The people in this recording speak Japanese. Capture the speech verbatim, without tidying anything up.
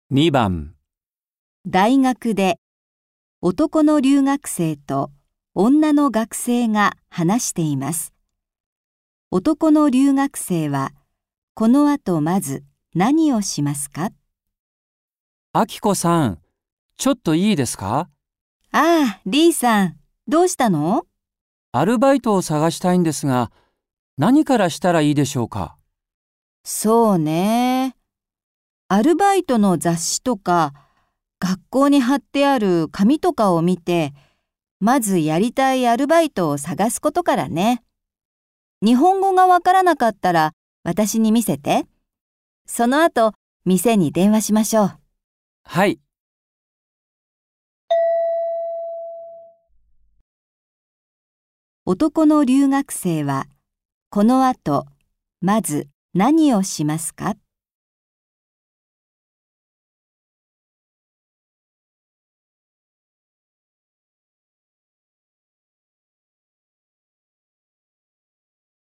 にばん、 大学で男の留学生と女の学生が話しています。男の留学生はこの後まず何をしますか？ あきこさん、ちょっといいですか？ ああ、リーさん、どうしたの？ アルバイトを探したいんですが、何からしたらいいでしょうか？ そうね。アルバイトの雑誌とか学校に貼ってある紙とかを見て、まずやりたいアルバイトを探すことからね。日本語がわからなかったら私に見せて。その後、店に電話しましょう。 はい。 男の留学生はこの後まず何をしますか？